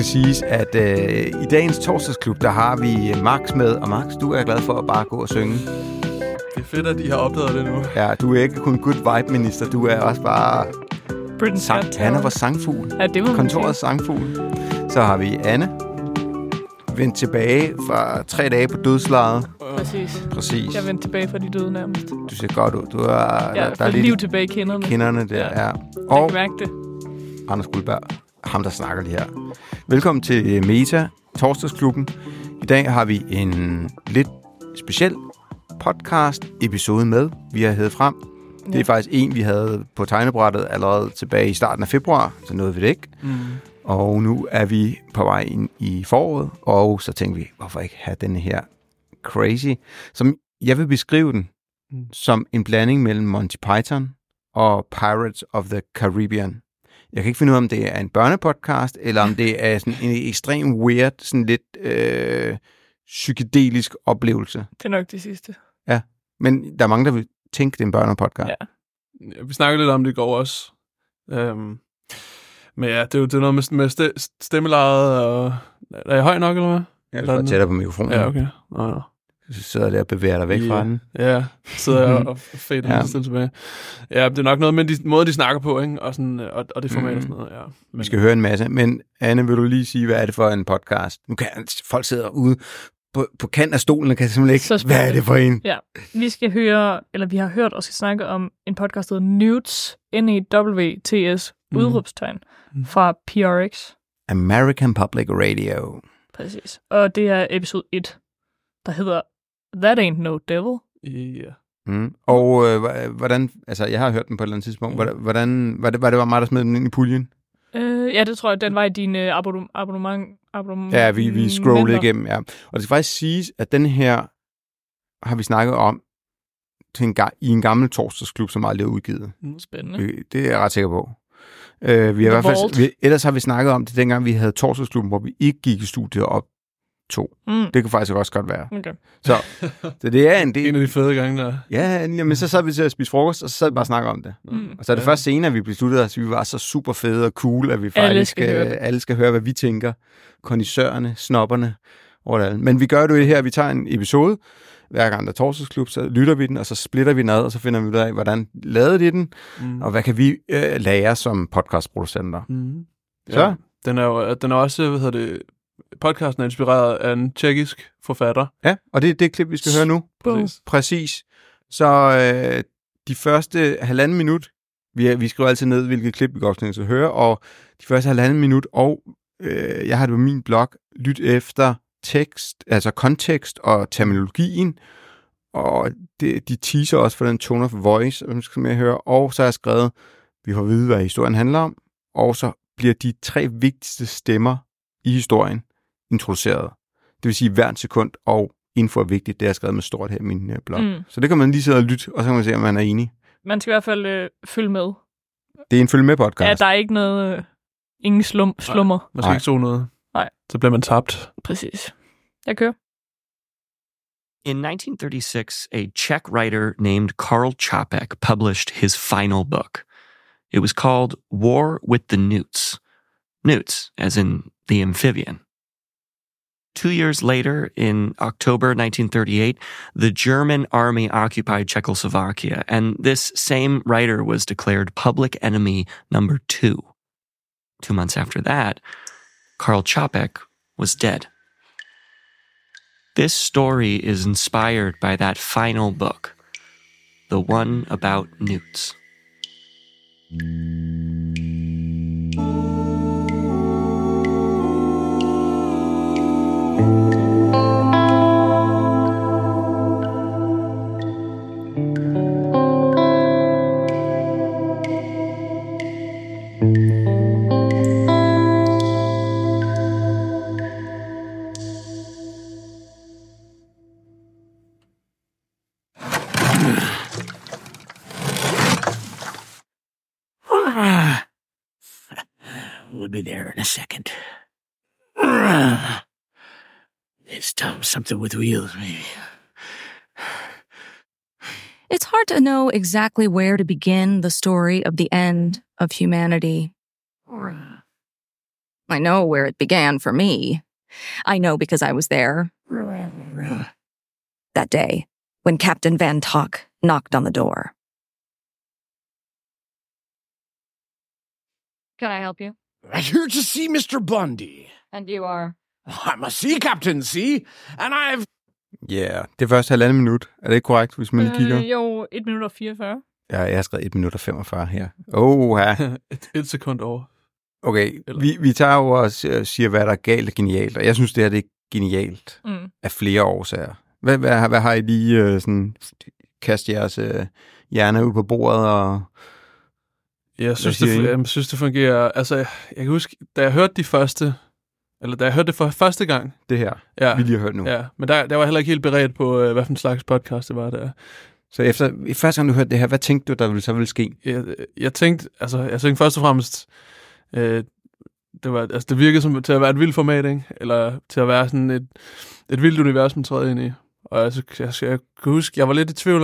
siges, at i dagens torsdagsklub, der har vi Max med. Og Max, du er glad for at bare gå og synge. Det er fedt, at I har opdaget det nu. Ja, du er ikke kun good vibe-minister, du er også bare... Han er vores sangfugl. Ja, det må kontorets sangfugl. Så har vi Anne. Vendt tilbage fra 3 dage på dødslejet. Præcis. Jeg vendte tilbage fra de døde nærmest. Du ser godt ud. Du er, der er liv tilbage i kinderne der, ja. Og jeg kan mærke det. Anders Guldberg, ham der snakker lige her. Velkommen til Meta, torsdagsklubben. I dag har vi en lidt speciel podcast-episode med, vi har hævet frem. Ja. Det er faktisk en, vi havde på tegnebrættet allerede tilbage i starten af februar, så nåede vi det ikke. Og nu er vi på vej ind i foråret, og så tænkte vi, hvorfor ikke have denne her crazy, som jeg vil beskrive den som en blanding mellem Monty Python og Pirates of the Caribbean. Jeg kan ikke finde ud af, om det er en børnepodcast, eller om det er sådan en ekstrem weird, sådan lidt psykedelisk oplevelse. Det er nok det sidste. Ja, men der er mange, der vil tænke, det er en børnepodcast. Ja. Vi snakker lidt om det i går også. Men ja, det er noget med stemmelejet, og er jeg høj nok, eller hvad? Jeg er tættere på mikrofonen. Ja, okay. Nå. Så sidder der og bevæger dig væk fra den. Ja, sidder jeg og fader stille tilbage. Ja, det er nok noget med de måde, de snakker på, ikke? Og, sådan, og det format og sådan noget, ja. Vi skal høre en masse. Men Anne, vil du lige sige, hvad er det for en podcast? Nu kan folk sidde ude på kanten af stolen og kan simpelthen ikke... Hvad er det for en? Ja, vi har hørt og skal snakke om en podcast, der hedder Newts, N-E-W-T-S, udråbstegn, fra PRX. American Public Radio. Præcis. Og det er episode 1, der hedder That Ain't No Devil. Ja. Og hvordan... Altså, jeg har hørt den på et eller andet tidspunkt. Hvordan... Var det mig, der smed den ind i puljen? Ja, det tror jeg, den var i din abonnement. Ja, vi scrollede igennem, ja. Og det skal faktisk siges, at den her har vi snakket om i en gammel torsdagsklub, som aldrig er udgivet. Spændende. Det er jeg ret sikker på. Ellers har vi snakket om det, dengang vi havde torsdagsklubben, hvor vi ikke gik i studiet op 2. Det kan faktisk også godt være. Okay. Så det er en del... En af de fede gange, der... Ja, men så sad vi til at spise frokost, og så sad vi bare og snakke om det. Og så er det først senere, vi besluttede os, at vi var så super fede og cool, at vi faktisk alle skal høre, hvad vi tænker. Kondisørerne, snobberne, overalt. Men vi gør det her, vi tager en episode, hver gang der er torsdagsklub, så lytter vi den, og så splitter vi den ad, og så finder vi ud af, hvordan lavede de den, og hvad kan vi lære som podcastproducenter. Så? Ja, den er også, podcasten er inspireret af en tjekkisk forfatter. Ja, og det er det klip, vi skal høre nu. Præcis. Så de første 1,5 minut, vi skriver altid ned, hvilket klip vi godt skal høre, og de første 1,5 minut, og jeg har det på min blog, lyt efter tekst, altså kontekst og terminologien, og de teaser også for den tone of voice, som jeg hører, og så har jeg skrevet, vi får at vide, hvad historien handler om, og så bliver de 3 vigtigste stemmer i historien introduceret. Det vil sige hvert sekund, og info er vigtigt, det er skrevet med stort her i min blog. Så det kan man lige sidde og lytte, og så kan man se, om man er enig. Man skal i hvert fald følge med. Det er en følge med podcast. Ja, der er ikke noget, ingen slummer. Nej, man skal ikke så noget. Nej. Så bliver man tabt. Præcis. Jeg kører. In 1936, a Czech writer named Karl Čapek published his final book. It was called War with the Newts. Newts, as in the amphibian. 2 years later, in October 1938, the German army occupied Czechoslovakia, and this same writer was declared public enemy number 2. 2 months after that, Karl Čapek was dead. This story is inspired by that final book, the one about newts. We'll be there in a second. It's something with wheels, maybe. It's hard to know exactly where to begin the story of the end of humanity. I know where it began for me. I know because I was there. That day, when Captain Van Tok knocked on the door. Can I help you? I'm here to see Mr. Bundy. And you are? I'm a sea captain, see? And I've... Ja, yeah, det er først 1,5 minut. Er det ikke korrekt, hvis man lige kigger? Jo, 1 minut og 44. Ja, jeg har skrevet 1 minut og 45 her. Ja. et sekund over. Okay, vi tager jo og siger, hvad der er galt og genialt, og jeg synes, det her det er genialt af flere årsager. Hvad har I lige sådan kastet jeres hjerne ud på bordet? Og jeg synes, det fungerer... Altså, jeg kan huske, da jeg hørte det for første gang... Det her, vi lige har hørt nu. Ja, men der var jeg heller ikke helt beredt på, hvad for en slags podcast det var der. Så efter første gang, du hørte det her, hvad tænkte du, der så ville ske? Jeg tænkte først og fremmest... det virkede som til at være et vildt format, ikke? Eller til at være sådan et vildt univers, man træder ind i. Og altså, jeg kan huske, jeg var lidt i tvivl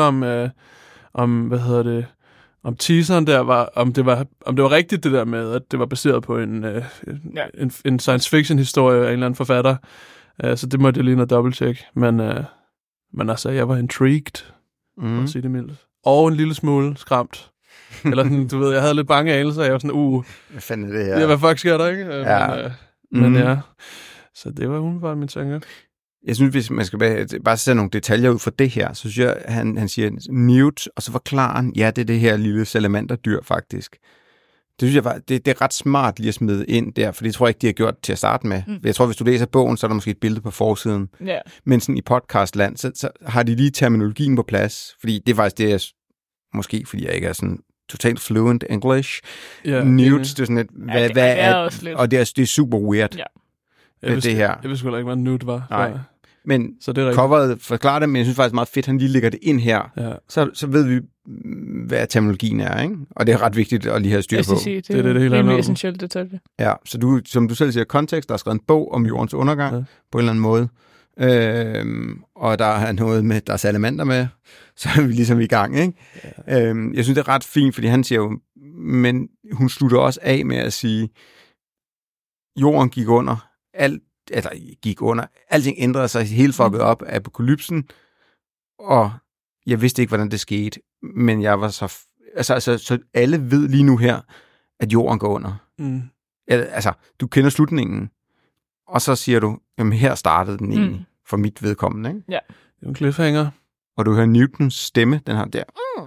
om teaseren der var, om det var rigtigt det der med, at det var baseret på en science fiction historie af en eller anden forfatter. Så det måtte jeg lige dobbelttjekke. Men altså, jeg var intrigued, for at sige det mildt. Og en lille smule skræmt. Eller sådan, du ved, jeg havde lidt bange anelser, jeg var sådan, hvad fanden er det her? Ja, hvad fuck sker der, ikke? Ja. Men ja, så det var umiddelbart min tanke. Jeg synes, hvis man skal bare sætte nogle detaljer ud fra det her, så synes jeg, han siger Newt, og så forklarer han, ja, det er det her lille salamanderdyr faktisk. Det synes jeg det er ret smart lige at smide ind der, for det tror jeg ikke, de har gjort til at starte med. Jeg tror, hvis du læser bogen, så er der måske et billede på forsiden. Yeah. Men sådan i podcastland, så har de lige terminologien på plads, fordi det er faktisk det, jeg måske, fordi jeg ikke er sådan totalt fluent English. Yeah, Newt, det er sådan et, hvad er, og det er super weird. Ja. Det her. Jeg vidste ikke, hvad Newt var. Nej. Men så det er coveret forklarer det, men jeg synes faktisk meget fedt, han lige lægger det ind her. Ja. Så ved vi, hvad terminologien er, ikke? Og det er ret vigtigt at lige have styr på. Det er det hele rimelig essentielt detalje. Ja, så som du selv siger, kontekst, der er skrevet en bog om jordens undergang på en eller anden måde. Og der er noget med, der er salamander med, så er vi ligesom i gang, ikke? Ja. Jeg synes, det er ret fint, fordi han siger jo, men hun slutter også af med at sige, jorden gik under, alting ændrede sig, helt fucket op af apokalypsen, og jeg vidste ikke, hvordan det skete, men jeg var så alle ved lige nu her, at jorden går under. Altså, du kender slutningen, og så siger du, jamen her startede den egentlig, for mit vedkommende, ikke? Ja. Det er en cliffhanger. Og du hører Newtons stemme, den her der.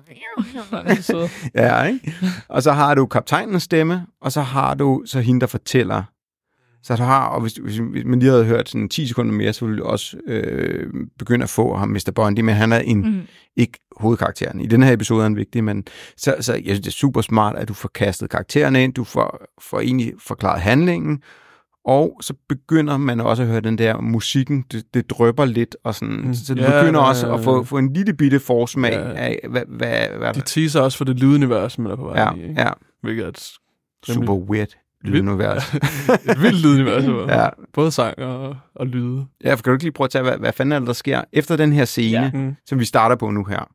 Ja, ikke? Og så har du kaptajnens stemme, og så har du så hende, der fortæller. Så du har, og hvis man lige havde hørt sådan 10 sekunder mere, så ville du også begynde at få ham Mr. Bundy, men han er ikke hovedkarakteren. I den her episode er han vigtig, men så jeg synes, det er super smart, at du får kastet karaktererne ind, du får egentlig forklaret handlingen, og så begynder man også at høre den der musikken, det drypper lidt, og sådan, så du begynder også at få en lille bitte forsmag af, hvad de teaser også for det lydunivers, man er på vej i. Ja. Hvilket er super weird lydunivers. Et vildt lydunivers. Ja. Både sang og lyde. Ja, for kan du ikke lige prøve at tage, hvad fanden er det, der sker? Efter den her scene, som vi starter på nu her,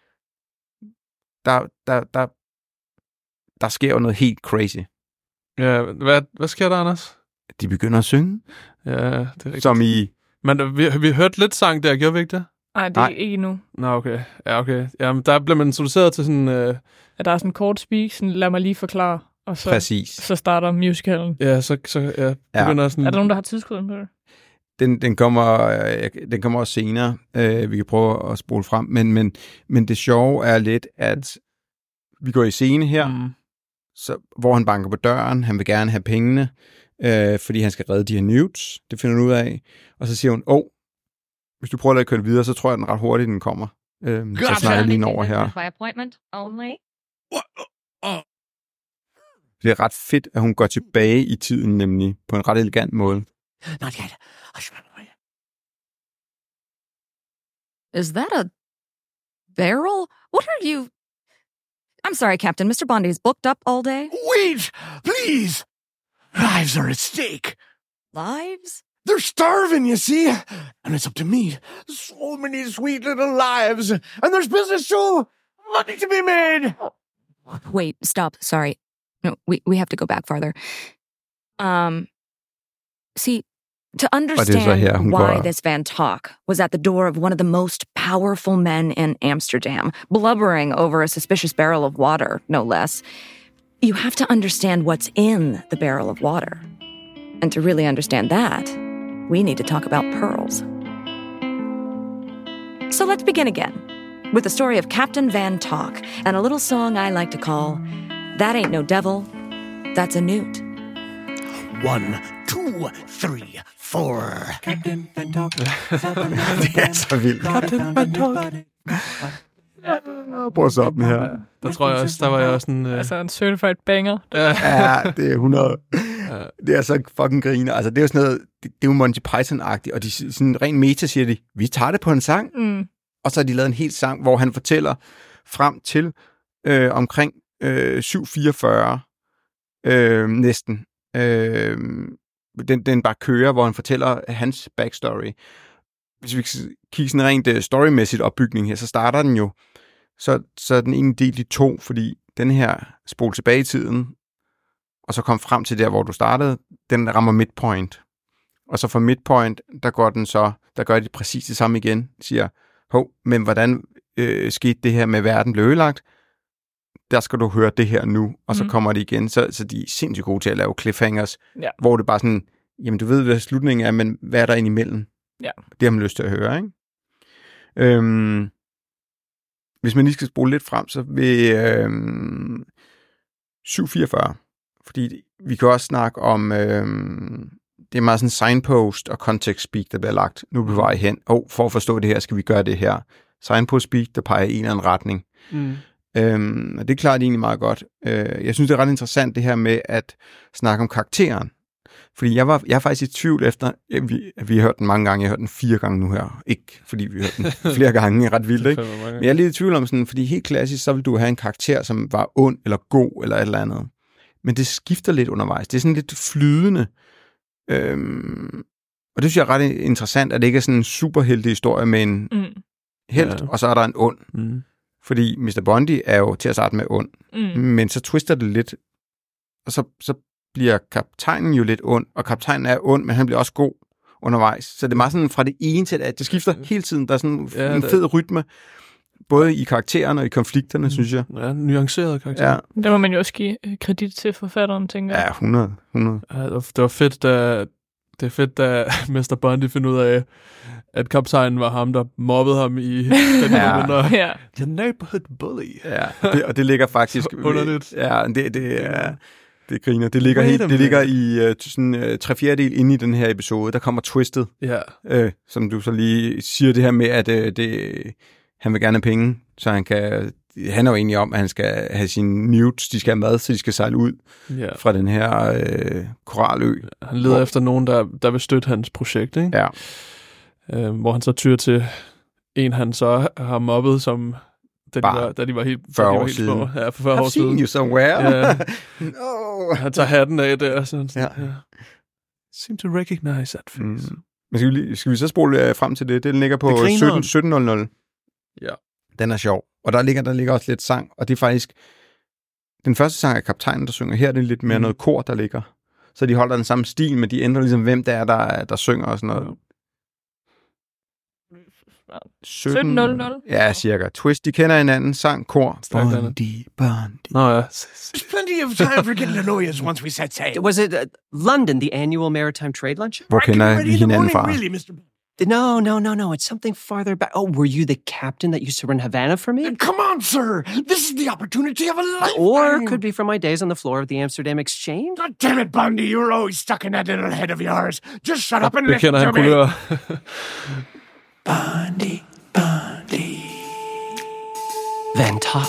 der sker jo noget helt crazy. Ja, hvad sker der, Anders? De begynder at synge. Ja, det er rigtigt. Som i... Men vi hørte lidt sang der, gjorde vi ikke det? Nej, det er ikke endnu. Nå, okay. Ja, okay. Jamen, der bliver man introduceret til sådan... At der er sådan en kort speak, sådan, lad mig lige forklare. Og så, præcis. Så starter musicalen. Ja, så begynder sådan... Er der nogen, der har tidskoden på det? Den kommer også senere. Vi kan prøve at spole frem. Men det sjove er lidt, at vi går i scene her, hvor han banker på døren. Han vil gerne have pengene, fordi han skal redde de her Newts. Det finder hun ud af. Og så siger hun, hvis du prøver at køre videre, så tror jeg, den ret hurtigt, den kommer. Så snakker jeg lige over her. Det er ret fedt, at hun går tilbage i tiden, nemlig på en ret elegant måde. Not yet. Is that a barrel? What are you... I'm sorry, Captain. Mr. Bundy's booked up all day? Wait! Please! Lives are at stake. Lives? They're starving, you see? And it's up to me. So many sweet little lives. And there's business too. Money to be made. Wait, stop. Sorry. No, we have to go back farther. See, to her, understand hun why går- this Van Talk was at the door of one of the most powerful men in Amsterdam, blubbering over a suspicious barrel of water, no less, you have to understand what's in the barrel of water. And to really understand that, we need to talk about pearls. So let's begin again with the story of Captain Van Talk and a little song I like to call That Ain't No Devil, That's a Newt. 1, 2, 3, 4. Captain Van Talk. Det er så vildt. Prøv at så op med her. Der tror jeg også, der var jeg også sådan... Altså en certified banger. Ja, det er 100. Det er så fucking griner. Altså, det er jo sådan noget, det er jo Monty Python-agtigt, og de sådan rent meta siger de, vi tager det på en sang, og så har de lavet en hel sang, hvor han fortæller frem til omkring 744 næsten. Den bare kører, hvor han fortæller hans backstory. Hvis vi kigger sådan rent storymæssigt opbygning her, så starter den jo, så er den egentlig delt i to, fordi den her spol tilbage i tiden, og så kom frem til der, hvor du startede, den rammer midpoint. Og så fra midpoint, der gør de præcis det samme igen, siger, men hvordan skete det her med verden blev ødelagt? Der skal du høre det her nu, og så kommer det igen. Så de er sindssygt gode til at lave cliffhangers, hvor det bare sådan, jamen du ved, hvad slutningen er, men hvad er der ind imellem? Ja. Det har man lyst til at høre, ikke? Hvis man lige skal spole lidt frem, så vil 744, fordi vi kan også snakke om, det er meget sådan signpost og context speak, der bliver lagt. Nu er vi på vej hen. For at forstå det her, skal vi gøre det her. Signpost speak, der peger i en eller anden retning. Og det klarer de egentlig meget godt. Jeg synes, det er ret interessant det her med at snakke om karakteren. Fordi jeg er faktisk i tvivl efter, vi har hørt den mange gange, jeg har hørt den 4 gange nu her. Ikke fordi vi har hørt den flere gange, ret vildt, ikke? Men jeg er lidt i tvivl om sådan, fordi helt klassisk, så vil du have en karakter, som var ond eller god eller et eller andet. Men det skifter lidt undervejs. Det er sådan lidt flydende. Og det synes jeg er ret interessant, at det ikke er sådan en superheldig historie med en helt, og så er der en ond. Fordi Mr. Bondi er jo til at starte med ond. Men så twister det lidt, og så bliver kaptajnen jo lidt ond, og kaptajnen er ond, men han bliver også god undervejs. Så det er meget sådan fra det ene til det skifter hele tiden. Der er sådan en fed rytme, både i karaktererne og i konflikterne, synes jeg. Ja, nuanceret karakter. Ja. Der må man jo også give kredit til forfatteren, tænker jeg. Ja, 100. Ja, det var fedt, da Mr. Bondi finder ud af, at kaptajnen var ham, der mobbede ham i den her The Neighborhood Bully. Ja, og det ligger faktisk... underligt. Ja, det griner. Det ligger i sådan 3/4 inde i den her episode. Der kommer twistet, som du så lige siger det her med, at han vil gerne have penge, så han er jo egentlig om, at han skal have sine newts, de skal have mad, så de skal sejle ud fra den her koralø. Han leder efter nogen, der vil støtte hans projekt, ikke? Ja. Hvor han så tyr til en, han så har mobbet, som da de var helt 40 år siden. Små. Ja, for 40 år siden. I've seen you somewhere. Ja. No. Han tager hatten af der, og sådan. Ja. Seem to recognize that face. Men skal vi så spole frem til det? Det ligger på 17:00. Ja. Den er sjov. Og der ligger også lidt sang, og det er faktisk... Den første sang er kaptajnen, der synger. Her er det lidt mere noget kor, der ligger. Så de holder den samme stil, men de ændrer ligesom, hvem det er, der synger og sådan noget. 17:00. Ja, cirka. Twist, de kender hinanden. Sang, kor. Bondi. Nå ja. There's plenty of time for getting to know you once we set sail. Was it London, the annual maritime trade lunch? Hvor kender vi hinanden fra? Really, Mr. No. It's something farther back. Oh, were you the captain that used to run Havana for me? Come on, sir. This is the opportunity of a lifetime. Or could be from my days on the floor of the Amsterdam Exchange. God damn it, Bundy. You're always stuck in that little head of yours. Just shut up and Det listen kender to han me. kulør. Bundy. Van Talk.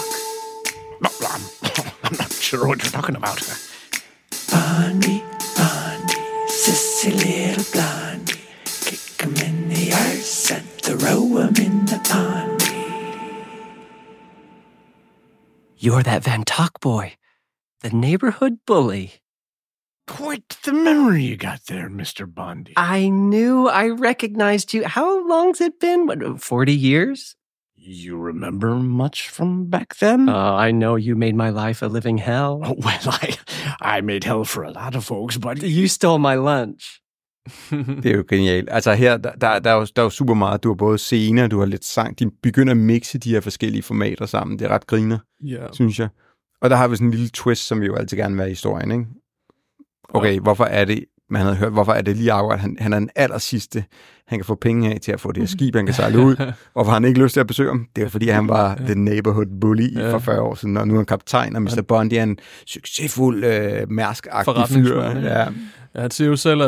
I'm not sure what you're talking about. Bundy, sissy little blondie. Kick 'em in the arse and throw 'em in the pond. You're that Van Talk boy. The neighborhood bully. Quite the memory you got there, Mr. Bundy. I knew I recognized you. How long's it been? What, 40 years? You remember much from back then? I know you made my life a living hell. Oh, well, I made hell for a lot of folks, but You stole my lunch. Det er jo genialt. Altså her, der er jo super meget. Du har både scener, du har lidt sang. De begynder at mixe de her forskellige formater sammen. Det er ret griner, synes jeg. Og der har vi sådan en lille twist, som vi jo altid gerne vil have i historien, ikke? Okay, hvorfor er det, man havde hørt, hvorfor er det lige akkurat, han er den aller sidste, han kan få penge af til at få det her skib, han kan sejle ud. Hvorfor har han ikke lyst til at besøge ham? Det er fordi, han var the neighborhood bully for 40 år siden, og nu er han kaptajn, og Mr. Bond er en succesfuld, mærsk-agtig fyr. Ja. Ja, han siger jo selv,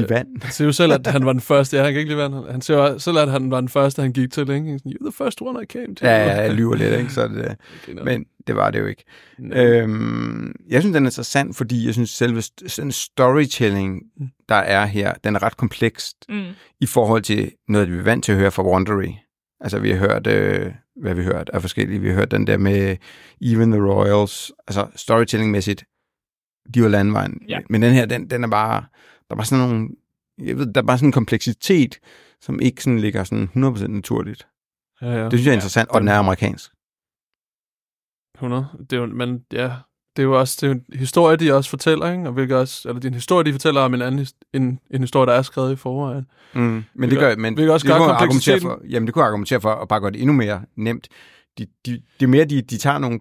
at han var den første. Ja, han kan ikke lide vand. Han siger jo selv, at han var den første, han gik til. Ikke? You're the first one I came to. Ja, jeg lyver lidt, ikke? Så det, men det var det jo ikke. Jeg synes, den er interessant, fordi jeg synes, selve sådan storytelling, der er her, den er ret komplekst i forhold til noget, vi er vant til at høre fra Wondery. Altså, vi har hørt, hvad vi har hørt af forskellige. Vi har hørt den der med Even the Royals, altså storytelling-mæssigt. De var landvejen. Ja. Men den her, den er bare, der var sådan nogle, jeg ved, der er bare sådan en kompleksitet, som ikke sådan ligger sådan 100% naturligt. Ja. Det synes jeg er interessant, og den er amerikansk. 100. Det er jo, men ja, det er jo også en historie, de også fortæller, ikke? Og hvilket også, eller det er en historie, de fortæller om en historie, der er skrevet i forvejen. Men det gør, men det også argumentere for, jamen det kunne argumentere for at bare gøre det endnu mere nemt. Det er mere, de tager nogle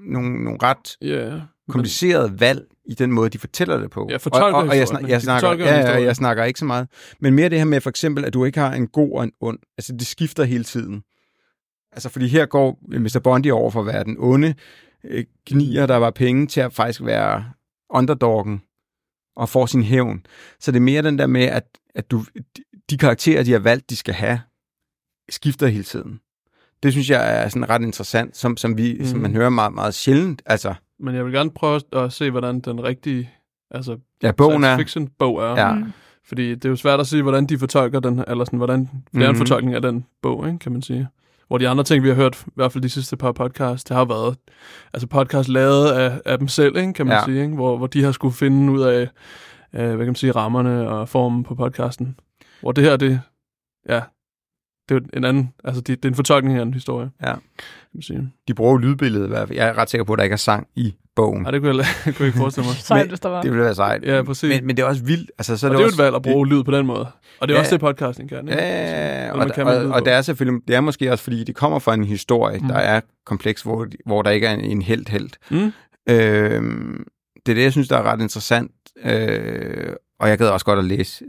ret komplicerede valg i den måde, de fortæller det på. Ja, og jeg snakker ikke så meget. Men mere det her med for eksempel, at du ikke har en god og en ond. Altså, det skifter hele tiden. Altså, fordi her går Mr. Bondi over for at være den onde gnier, der var penge til at faktisk være underdoggen og får sin hævn. Så det er mere den der med, at de karakterer, de har valgt, de skal have, skifter hele tiden. Det synes jeg er sådan ret interessant, som man hører meget, meget sjældent. Altså. Men jeg vil gerne prøve at se, hvordan den rigtige bogen science fiction-bog er. Ja. Fordi det er jo svært at sige, hvordan de fortolker den, eller sådan, hvordan det er en fortolkning af den bog, ikke, kan man sige. Hvor de andre ting, vi har hørt, i hvert fald de sidste par podcasts, det har været podcast lavet af dem selv, ikke, kan man sige, ikke? Hvor de har skulle finde ud af, hvad kan man sige, rammerne og formen på podcasten. Hvor det her, det er jo en anden, altså det er en fortolkning af en historie. Ja. De bruger lydbilledet i hvert fald. Jeg er ret sikker på, at der ikke er sang i bogen. Nej, det kunne jeg ikke forestille mig. Sejt, hvis der var. Det ville være sejt. Ja, præcis. Men det er også vildt. Altså, så og det er jo et valg at bruge lyd på den måde. Og det er også det, podcasting kan. Ikke? Ja, og det er selvfølgelig, det er måske også, fordi det kommer fra en historie, der er kompleks, hvor der ikke er en helt. Det er det, jeg synes, der er ret interessant. Og jeg gad også godt at læse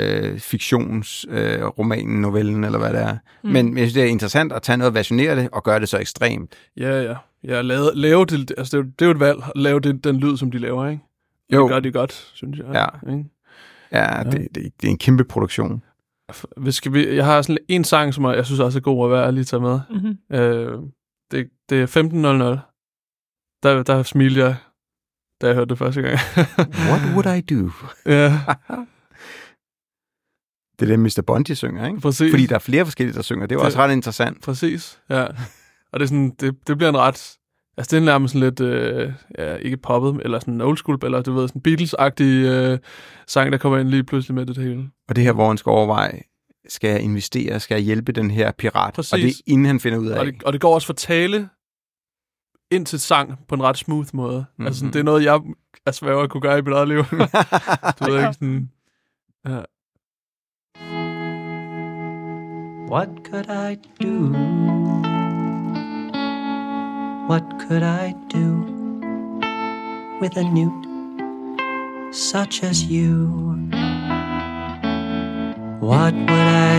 fiktionsromanen, novellen, eller hvad det er. Men jeg synes, det er interessant at tage noget og versionere det, og gøre det så ekstremt. Ja, lave det, altså det er jo et valg at lave den lyd, som de laver, ikke? Jo. Det gør de godt, synes jeg. Ja, ikke? Ja. Det er en kæmpe produktion. Jeg har sådan en sang, som jeg synes også er god at være lige tage med. Det er 15:00. Der smilte jeg, da jeg hørte det første gang. What would I do? Ja. Det er det, Mr. Bondi synger, ikke? Præcis. Fordi der er flere forskellige, der synger. Det er jo også ret interessant. Præcis, ja. Og det er sådan, det bliver en ret, altså det er nærmest sådan lidt, ikke poppet, eller sådan old school, eller du ved, sådan Beatles-agtig sang, der kommer ind lige pludselig med det hele. Og det her, hvor han skal overveje, skal jeg investere, skal jeg hjælpe den her pirat? Præcis. Og det er inden han finder ud af. Og det går også for tale ind til sang på en ret smooth måde. Altså sådan, det er noget, jeg er svær at kunne gøre i mit eget liv. Du ved ikke sådan, ja. What could I do? What could I do with a newt such as you? What would I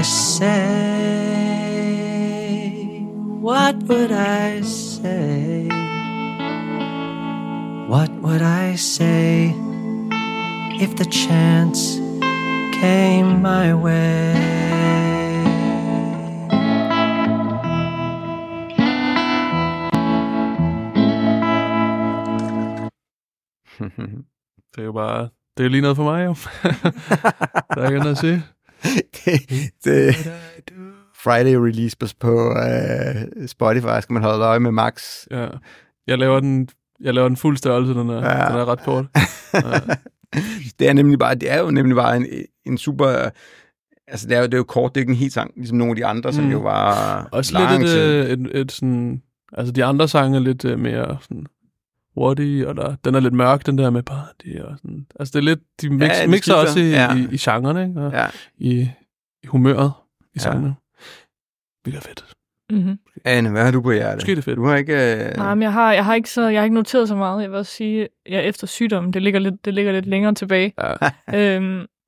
say? What would I say? What would I say if the chance came my way? Det er jo bare, det er jo lige noget for mig, jo. Der er ikke noget at sige. det Friday release på Spotify, skal man holde øje med Max. Ja. Jeg laver den fuld størrelse, den er ret kort. Ja. Det er jo nemlig bare en super, altså det er jo kort, det er ikke en helt sang, ligesom nogle af de andre, som jo var også lidt et sådan, altså de andre sange er lidt mere sådan hurtig, og den er lidt mørk, den der med party og sådan. Altså det er lidt, de mixer også i genren, ikke? Og i humøret i sangene. Vildt fedt. Mm-hmm. Anne, hvad har du på hjertet? Måske det er fedt. Du har ikke... Nej, men jeg har ikke noteret så meget. Jeg vil også sige, jeg efter sygdommen, det ligger lidt længere tilbage. Ja.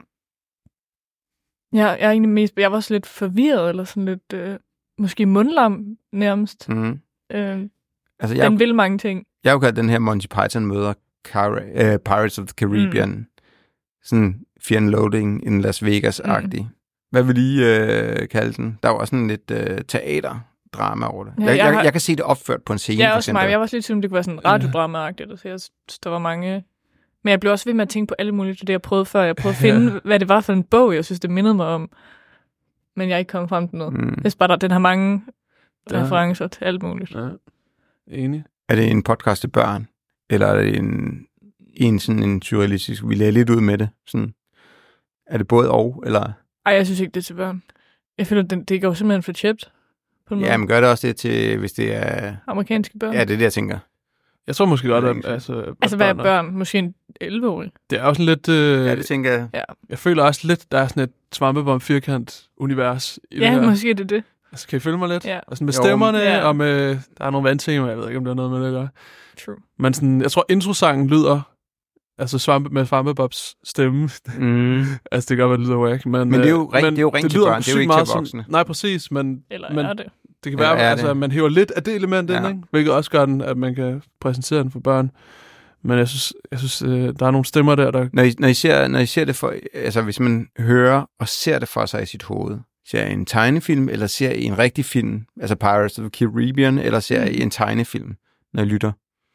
Jeg er egentlig mest... Jeg var også lidt forvirret, eller sådan lidt... måske mundlam nærmest. Mm. Altså, den vil mange ting. Jeg har jo kaldt den her Monty Python møder Pirates of the Caribbean. Sådan Fear and Loathing in Las Vegas-agtig. Hvad vil I kalde den? Der var også sådan lidt teaterdrama over det. Ja, jeg kan se det opført på en scene. Ja, også mig. Jeg var også lidt tvivl, det kunne være sådan radiodrama-agtigt. Så jeg synes, der var mange... Men jeg blev også ved med at tænke på alle mulige det, jeg prøvede før. Jeg prøvede at finde, hvad det var for en bog, jeg synes, det mindede mig om. Men jeg er ikke kommet frem til noget. Jeg synes bare, den har mange referencer til alt muligt. Ja. Enig. Er det en podcast til børn? Eller er det en sådan en surrealistisk... Vi lader lidt ud med det. Sådan. Er det både og, eller... Ej, jeg synes ikke, det er til børn. Jeg føler, det går simpelthen for chipt. Ja, men gør det også det til, hvis det er... amerikanske børn? Ja, det er det, jeg tænker. Jeg tror måske godt, at... Altså hvad er børn? Måske en 11-årig? Det er også lidt... ja, det tænker jeg. Ja. Jeg føler også lidt, der er sådan et Svampebom-firkant-univers. Ja, måske det er det. Altså, kan I følge mig lidt? Ja. Og sådan med stemmerne, og med... Der er nogle vandtemaer, jeg ved ikke, om det er noget med det at gøre. True. Men sådan, jeg tror, introsangen lyder... Altså med Svampebobs stemme. Altså, det kan godt være, det lyder whack. Men det er jo rent til børn, det er jo ikke til voksne. Nej, præcis, men... Eller men, er det? Det kan være, at man hiver lidt af det element ind, ikke? Hvilket også gør den, at man kan præsentere den for børn. Men jeg synes der er nogle stemmer der... Når I ser det for... Altså, hvis man hører og ser det for sig i sit hoved, ser I en tegnefilm, eller ser I en rigtig film, altså Pirates of the Caribbean, eller ser I en tegnefilm, når I lytter?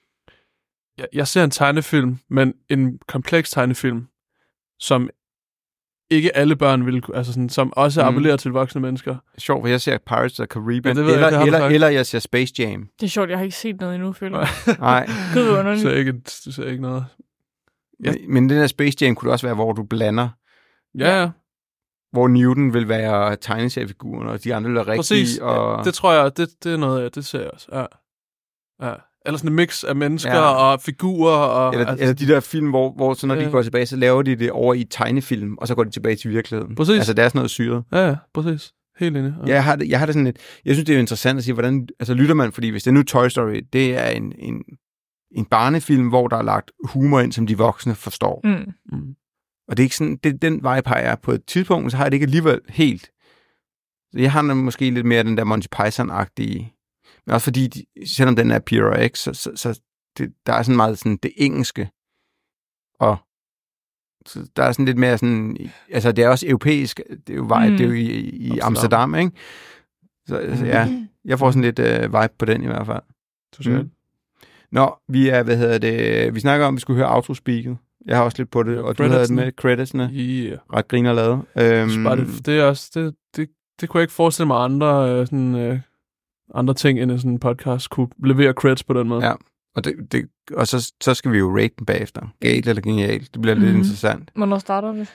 Jeg ser en tegnefilm, men en kompleks tegnefilm, som ikke alle børn vil, altså sådan, som også appellerer til voksne mennesker. Sjovt, for jeg ser Pirates of the Caribbean, eller jeg ser Space Jam. Det er sjovt, jeg har ikke set noget endnu, føler jeg. Nej. Gud, underligt. Du ser ikke noget. Men den der Space Jam kunne også være, hvor du blander. Ja. Hvor Newton vil være tegneseriefiguren, og de andre vil være rigtige. Præcis, og... det tror jeg, det er noget af, det ser jeg også. Ja. Eller sådan en mix af mennesker og figurer. Og, eller de der film, hvor så når de går tilbage, så laver de det over i tegnefilm, og så går de tilbage til virkeligheden. Præcis. Altså, det er sådan noget syret. Ja, præcis. Helt enig. Ja. Jeg har det sådan lidt... Jeg synes, det er interessant at sige, hvordan... Altså, lytter man, fordi hvis det er nu Toy Story, det er en barnefilm, hvor der er lagt humor ind, som de voksne forstår. Og det er ikke sådan... Den vej peger jeg på et tidspunkt, så har jeg det ikke alligevel helt. Så jeg har måske lidt mere den der Monty Python-agtige... Men også fordi, selvom den er PRX, så der er sådan meget sådan det engelske. Og så der er sådan lidt mere sådan... Altså, det er også europæisk. Det er jo vibe, det er jo i Amsterdam, ikke? Så ja, jeg får sådan lidt vibe på den i hvert fald. Nå, vi er, vi snakker om, at vi skulle høre autospeaket. Jeg har også lidt på det, og du havde det med creditsene. Ret griner lavet. Det er også... Det kunne jeg ikke forestille mig andre andre ting, end sådan en podcast kunne levere credits på den måde. Ja, og så skal vi jo rate den bagefter. Galt eller genialt. Det bliver lidt interessant. Hvornår starter vi?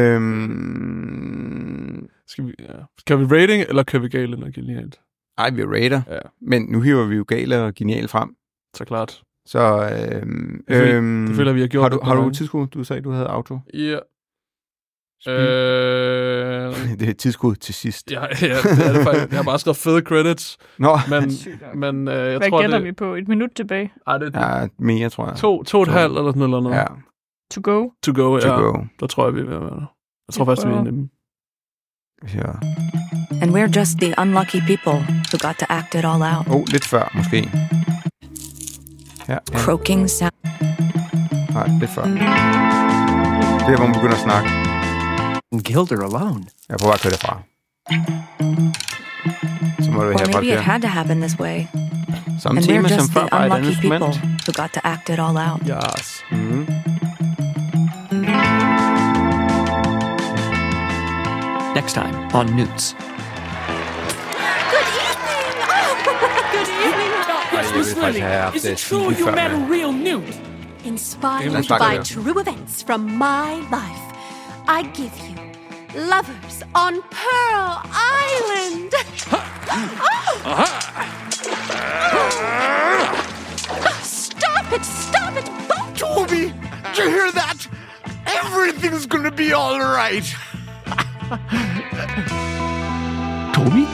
Kan vi rating, eller kan vi galt eller genialt? Ej, vi rater. Ja. Men nu hiver vi jo galt og genialt frem. Så klart. Så det føler vi har gjort. Har du tidsskud? Du sagde, du havde auto. Ja. Det er et tidsskud til sidst. Ja, det er det faktisk. Jeg har bare skrevet fede credits. Nå. Men jeg hvad tror, gætter vi på? Et minut tilbage? Ja, mere, tror jeg. 2,5 eller sådan noget. Ja. To go? To go. Der tror jeg, vi er ved at være. Jeg tror faktisk, vi er nemme. Ja. And we're just the unlucky people who got to act it all out. Lidt før, måske. Ja. Croaking sound. Nej, lidt før. Det er, hvor man begynder at snakke. Gilder alone. Jeg er på vej at køre derfra. Så må du Or her maybe it had to happen this way. Samme And tema we're som just før, the bare et andet unlucky people instrument. who got to act it all out. Yes. Next time on Newts. Good evening! Good evening! Miss Lily, is it true you met a real newt? Inspired by true events from my life, I give you Lovers on Pearl Island! Stop it! Stop it! Both! Toby, did you hear that? Everything's gonna be all right. Toby?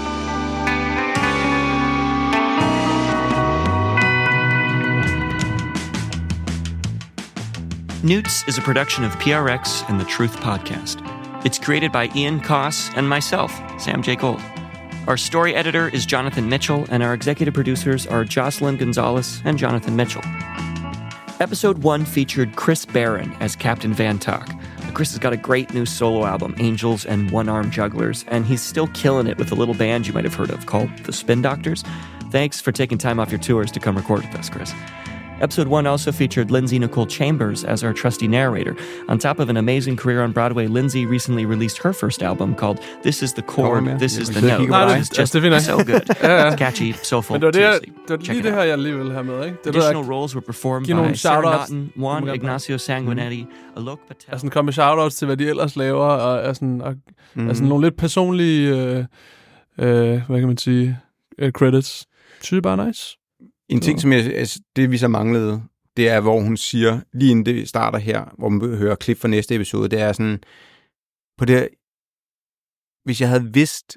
Newts is a production of PRX and the Truth Podcast. It's created by Ian Koss and myself, Sam J. Gold. Our story editor is Jonathan Mitchell, and our executive producers are Jocelyn Gonzalez and Jonathan Mitchell. Episode 1 featured Chris Barron as Captain Van Tuck. Chris has got a great new solo album, Angels and One-Arm Jugglers, and he's still killing it with a little band you might have heard of called The Spin Doctors. Thanks for taking time off your tours to come record with us, Chris. Episode 1 also featured Lindsay Nicole Chambers as our trusty narrator. On top of an amazing career on Broadway, Lindsay recently released her first album called This is the Chord, This is the Note. It's just so good. It's catchy, soulful, Men det seriously. var lige det her, jeg lige ville have med, ikke? Det Additional roles were performed by Sarah Naughton, Juan Ignacio Sanguinetti, Alok Patel. Altså, kom med shoutouts til, hvad de ellers laver, og er sådan, nogle lidt personlige, hvad kan man sige, credits. Synes det bare nice. En ting, som det vi så manglede, det er, hvor hun siger, lige inden det starter her, hvor man hører klip fra næste episode, det er sådan, på det, hvis jeg havde vidst,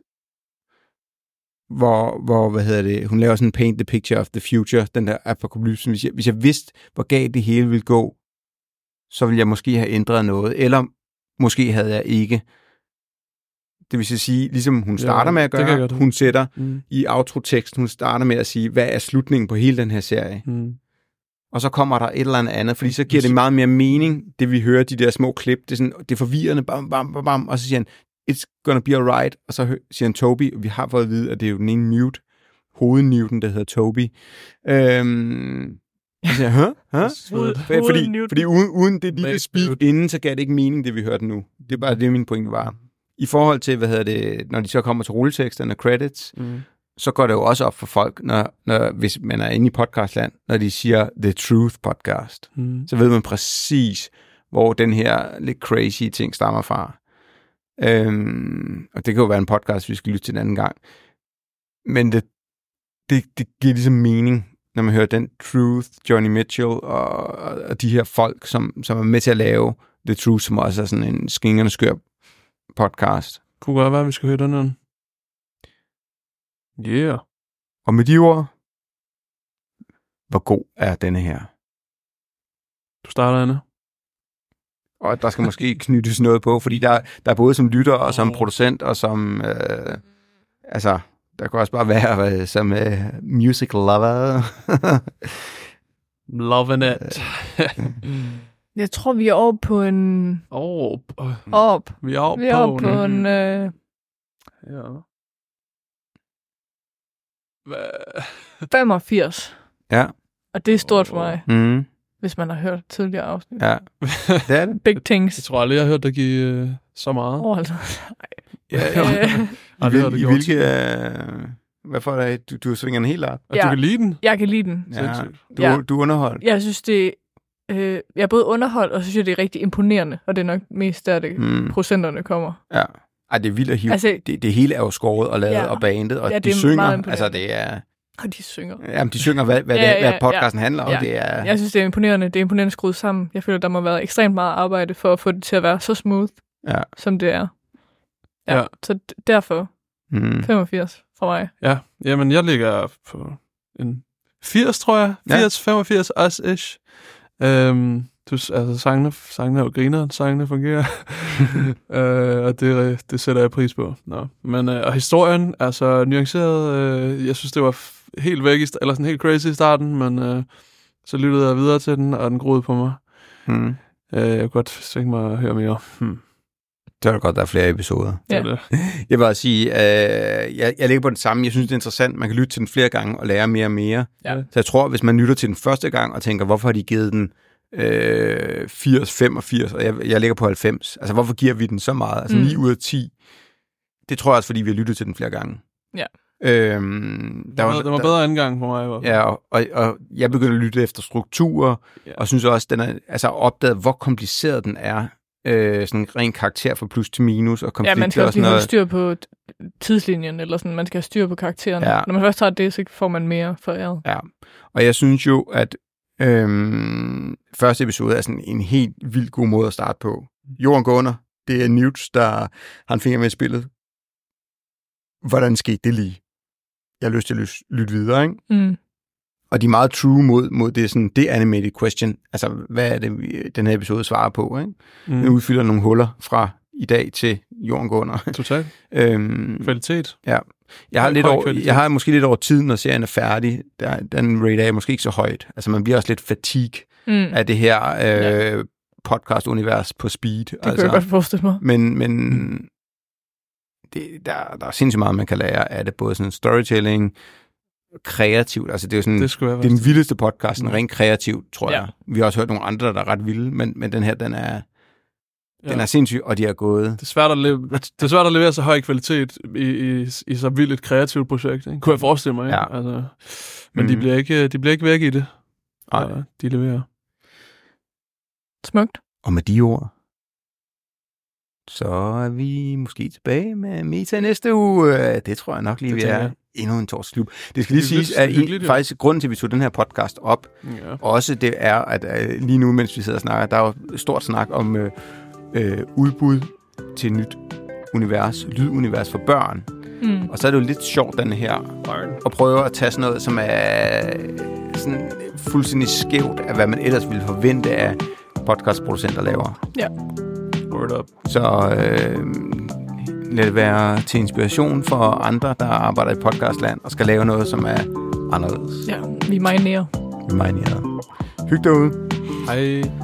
hvor hun laver sådan paint the picture of the future, den der apokalypse, hvis jeg vidste, hvor galt det hele ville gå, så ville jeg måske have ændret noget, eller måske havde jeg ikke. Det vil sige, ligesom hun starter med at gøre, hun sætter i outro-teksten, hun starter med at sige, hvad er slutningen på hele den her serie? Og så kommer der et eller andet, fordi så giver det meget mere mening, det vi hører, de der små klip, det er, sådan, det er forvirrende, bam, bam, bam, bam, og så siger han, it's gonna be alright, og så siger han Toby, og vi har fået at vide, at det er jo den ene Newt, hovednewten, der hedder Toby. Så siger jeg, fordi uden det lille speak inden, så gav det ikke mening, det vi hørte nu. Det er bare det, min pointe var. I forhold til, når de så kommer til rulleteksterne, credits, så går det jo også op for folk, hvis man er inde i podcastland, når de siger The Truth Podcast. Så ved man præcis, hvor den her lidt crazy ting stammer fra. Og det kan jo være en podcast, vi skal lytte til en anden gang. Men det giver ligesom mening, når man hører den Truth, Johnny Mitchell og de her folk, som er med til at lave The Truth, som også er sådan en skingerne skør podcast. Kunne godt være, at vi skal høre den her. Yeah. Og med de ord, hvor god er denne her? Du starter, Anna. Og der skal måske knyttes noget på, fordi der er både som lytter og som producent og som... der kan også bare være som music lover. Loving it. Jeg tror, vi er over på en... Vi er over på en... Ja. 85. Ja. Og det er stort for mig, hvis man har hørt tidligere afsnit. Ja, det er det. Big things. Jeg tror aldrig, jeg har hørt dig give så meget. Altså. I hvilke... Hvad for dig? Du svinger den helt op. Og du kan lide den? Jeg kan lide den. Ja. Du er underholdt. Jeg synes, det... jeg er både underholdt, og så synes jeg, det er rigtig imponerende. Og det er nok mest der, det procenterne kommer. Ja. Ej, det er vildt at hive. Altså, det hele er jo skåret og lavet og bandet, og de synger. Altså, det er... Og de synger. Jamen, de synger, hvad podcasten handler om. Ja. Det er... Jeg synes, det er imponerende. Det er imponerende skruet sammen. Jeg føler, der må være ekstremt meget arbejde for at få det til at være så smooth, som det er. Ja. Så derfor 85 fra mig. Ja, jamen jeg ligger på en 80, tror jeg. 80, 85 os-ish. Altså sangene er jo griner, sangene fungerer. Og det sætter jeg pris på. Nå. Men og historien er så nuanceret. Jeg synes, det var helt væk, eller sådan helt crazy i starten, men så lyttede jeg videre til den, og den groede på mig. Jeg kunne godt tænke mig at høre mere. Det er godt, der er flere episoder. Ja. Jeg vil bare sige, jeg ligger på den samme. Jeg synes, det er interessant. Man kan lytte til den flere gange og lære mere og mere. Ja. Så jeg tror, hvis man lytter til den første gang og tænker, hvorfor har de givet den 80, 85, og jeg ligger på 90. Altså, hvorfor giver vi den så meget? Altså 9 ud af 10. Det tror jeg også, fordi vi har lyttet til den flere gange. Ja. Der var bedre anden gang for mig. Ja, og jeg begynder at lytte efter strukturer, og synes også, den er altså opdaget, hvor kompliceret den er. Sådan ren karakter fra plus til minus og konflikter. Ja, man skal også have styr på tidslinjen, eller sådan, man skal have styr på karaktererne. Ja. Når man først har det, så får man mere foræret. Ja, og jeg synes jo, at Første episode er sådan en helt vildt god måde at starte på. Jorden går under. Det er Newt, der har en finger med i spillet. Hvordan skete det lige? Jeg har lyst til at lytte videre, ikke? Mm. Og de er meget true mod det, sådan, det animated question. Altså, hvad er det, den her episode svarer på, ikke? Den udfylder nogle huller fra i dag til Jorden går under. Totalt. Kvalitet. Ja. Jeg har måske lidt over tid, når serien er færdig. Den rate er måske ikke så højt. Altså, man bliver også lidt fatigue af det her podcast-univers på speed. Det kan jeg godt forestille mig. Men der er sindssygt meget, man kan lære af det. Både sådan storytelling, kreativt. Altså, det er jo sådan, det er den vildeste podcast, sådan rent kreativt, tror jeg. Vi har også hørt nogle andre, der er ret vilde, men den her, den er sindssyg, og de er gået. Det er svært at levere så høj kvalitet i så vildt et kreativt projekt, ikke? Kunne jeg forestille mig, ikke? Ja. Altså, men de bliver ikke væk i det. Nej. De leverer. Smukt. Og med de ord, så er vi måske tilbage med Meta næste uge. Det tror jeg nok lige, vi er. Endnu en torsdagsklub. Det skal lige siges, at faktisk grunden til, at vi tog den her podcast op, også det er, at lige nu, mens vi sidder og snakker, der er jo stort snak om udbud til et nyt univers, lydunivers for børn. Og så er det jo lidt sjovt, den her, at prøve at tage sådan noget, som er sådan fuldstændig skævt af, hvad man ellers ville forvente af podcastproducenter laver. Ja. Word up. Så lad det være til inspiration for andre, der arbejder i podcastland og skal lave noget, som er anderledes. Ja, vi minerer. Hygge derude. Hej.